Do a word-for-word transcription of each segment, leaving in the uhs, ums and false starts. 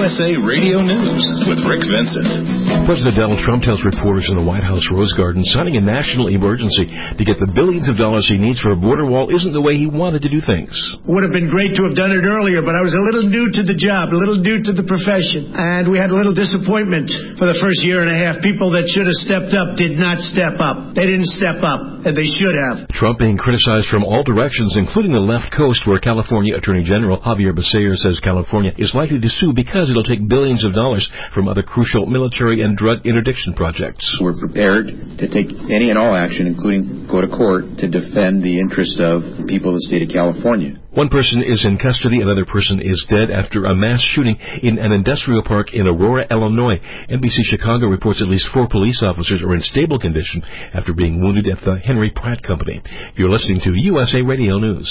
S A Radio News with Rick Vincent. President Donald Trump tells reporters in the White House Rose Garden signing a national emergency to get the billions of dollars he needs for a border wall isn't the way he wanted to do things. Would have been great to have done it earlier, but I was a little new to the job, a little new to the profession, and we had a little disappointment for the first year and a half. People that should have stepped up did not step up. They didn't step up, and they should have. Trump being criticized from all directions, including the left coast, where California Attorney General Javier Becerra says California is likely to sue because it'll take billions of dollars from other crucial military and drug interdiction projects. We're prepared to take any and all action, including go to court, to defend the interest of the people of the state of California. One person is in custody, another person is dead after a mass shooting in an industrial park in Aurora, Illinois. N B C Chicago reports at least four police officers are in stable condition after being wounded at the Henry Pratt Company. You're listening to U S A Radio News.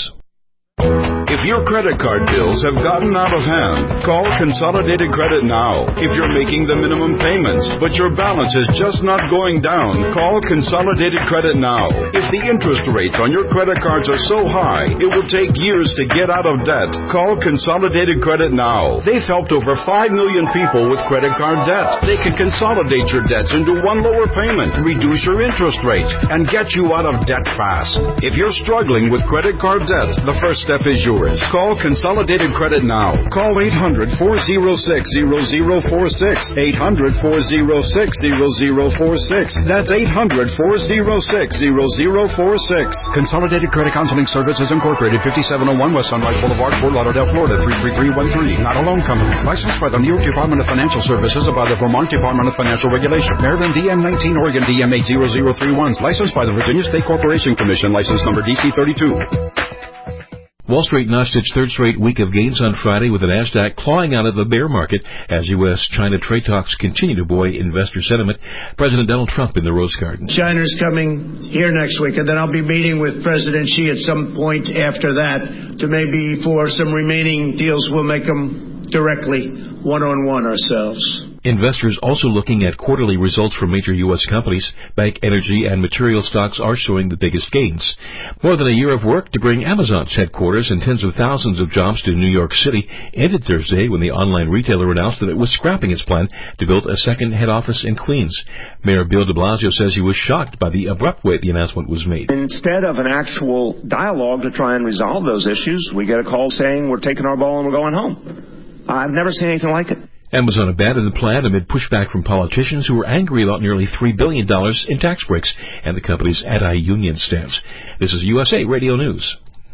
If your credit card bills have gotten out of hand, call Consolidated Credit now. If you're making the minimum payments, but your balance is just not going down, call Consolidated Credit now. If the interest rates on your credit cards are so high, it will take years to get out of debt, call Consolidated Credit now. They've helped over five million people with credit card debt. They can consolidate your debts into one lower payment, reduce your interest rates, and get you out of debt fast. If you're struggling with credit card debt, the first step is yours. Call Consolidated Credit now. Call eight hundred, four oh six, zero zero four six. eight hundred, four oh six, zero zero four six. That's eight hundred, four oh six, zero zero four six. Consolidated Credit Counseling Services Incorporated, fifty-seven oh one West Sunrise Boulevard, Fort Lauderdale, Florida, three three three one three. Not a loan company. Licensed by the New York Department of Financial Services and by the Vermont Department of Financial Regulation. Maryland D M nineteen, Oregon D M eight zero zero three one. Licensed by the Virginia State Corporation Commission. License number D C thirty-two. Wall Street notched its third straight week of gains on Friday with the Nasdaq clawing out of the bear market as U S China trade talks continue to buoy investor sentiment. President Donald Trump in the Rose Garden. China's coming here next week, and then I'll be meeting with President Xi at some point after that to maybe for some remaining deals we'll make them directly one-on-one ourselves. Investors also looking at quarterly results from major U S companies. Bank, energy, and material stocks are showing the biggest gains. More than a year of work to bring Amazon's headquarters and tens of thousands of jobs to New York City ended Thursday when the online retailer announced that it was scrapping its plan to build a second head office in Queens. Mayor Bill de Blasio says he was shocked by the abrupt way the announcement was made. Instead of an actual dialogue to try and resolve those issues, we get a call saying we're taking our ball and we're going home. I've never seen anything like it. Amazon abandoned the plan amid pushback from politicians who were angry about nearly three billion dollars in tax breaks and the company's anti-union stance. This is U S A Radio News.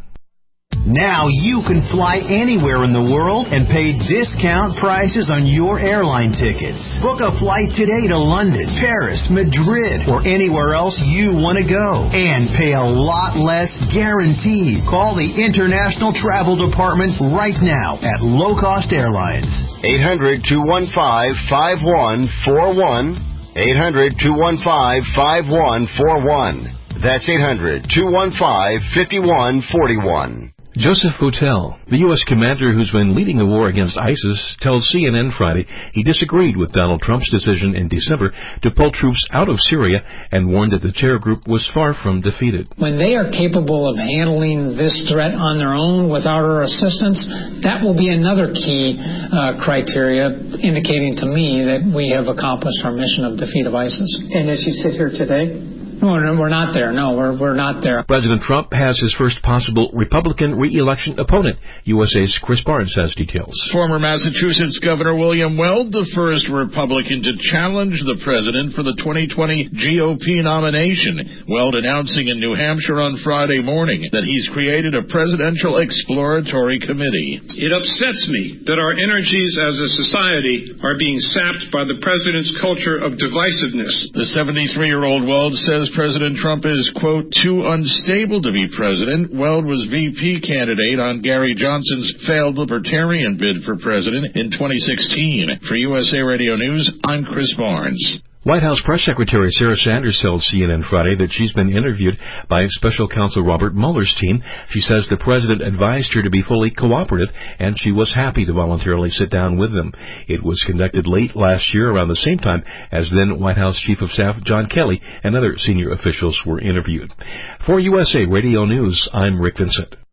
Now you can fly anywhere in the world and pay discount prices on your airline tickets. Book a flight today to London, Paris, Madrid, or anywhere else you want to go. And pay a lot less guaranteed. Call the International Travel Department right now at Low Cost Airlines. eight hundred, two one five, five one four one. eight hundred, two one five, five one four one. That's eight hundred, two one five, five one four one. Joseph Votel, the U S commander who's been leading the war against ISIS, tells C N N Friday he disagreed with Donald Trump's decision in December to pull troops out of Syria and warned that the terror group was far from defeated. When they are capable of handling this threat on their own without our assistance, that will be another key uh, criteria indicating to me that we have accomplished our mission of defeat of ISIS. And as you sit here today? No, we're not there. No, we're we're not there. President Trump has his first possible Republican re-election opponent. U S A's Chris Barnes has details. Former Massachusetts Governor William Weld, the first Republican to challenge the president for the twenty twenty G O P nomination. Weld announcing in New Hampshire on Friday morning that he's created a presidential exploratory committee. It upsets me that our energies as a society are being sapped by the president's culture of divisiveness. The seventy-three-year-old Weld says President Trump is, quote, too unstable to be president. Weld was V P candidate on Gary Johnson's failed Libertarian bid for president in twenty sixteen. For U S A Radio News, I'm Chris Barnes. White House Press Secretary Sarah Sanders told C N N Friday that she's been interviewed by Special Counsel Robert Mueller's team. She says the president advised her to be fully cooperative, and she was happy to voluntarily sit down with them. It was conducted late last year around the same time as then White House Chief of Staff John Kelly and other senior officials were interviewed. For U S A Radio News, I'm Rick Vincent.